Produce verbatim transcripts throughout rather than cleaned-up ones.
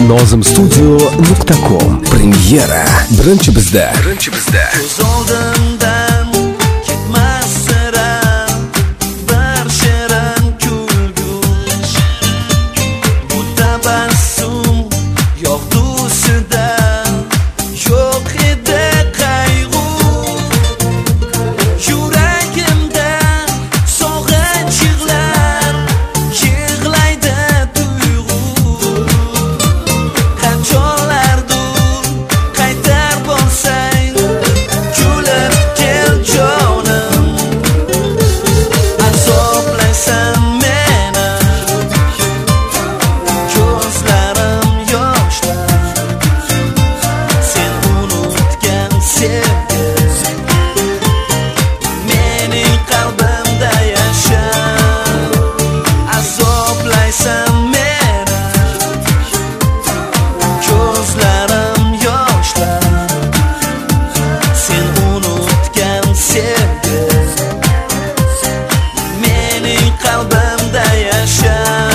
nozim studio nuqta com. Premyera birinchi bizda. Birinchi bizda. Ko'z oldimdan ketmas sira bir shirin kulgu. Bu tabassum yog'dusida yo'q edi qayg'u. Yuragimda sog'inch yig'lar, yig'laydi tuyg'u. Qanchalardir qaytar bo'lsang, kulib kel jonim. Azoblaysan meni, ko'zlarim yoshlar. Sen unutgan sevgi mening qalbimda yashar. Azoblaysan meni, ko'zlarim yoshlar. Sen unutgan sevgi mening qalbimda yashar.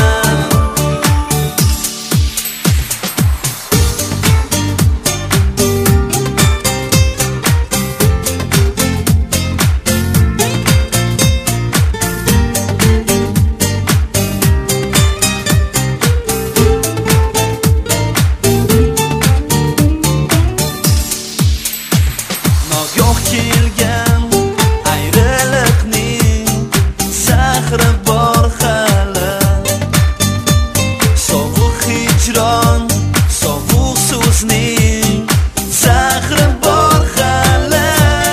Nogoh kelgan ayriliqning zahri bor hali. Sovuq hijron, sovuq so'zning zahri bor hali.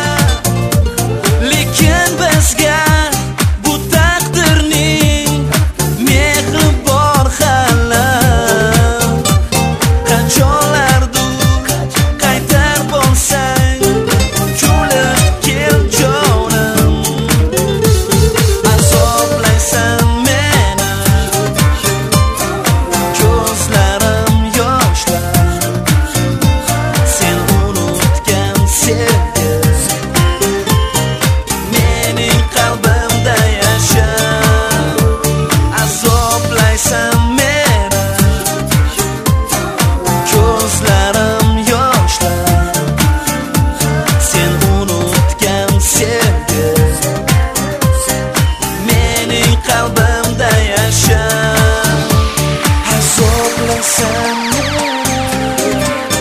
Lekin bizga bu taqdirning mehri bor hali. Qanchalardir qaytar bo'lsang, kulib kel jonim. Azoblaysan meni, ko'zlarim yoshlar. Sen unutgan sevgi mening qalbimda yashar. Azoblaysan meni, ko'zlarim yoshlar. Sen unutgan sevgi mening qalbimda yashar. Azoblaysan meni,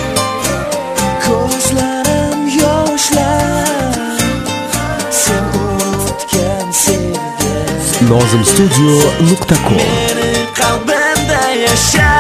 ko'zlarim yoshlar. Sen unutgan sevgi nozim studio nuqta com. mening qalbimda yashar.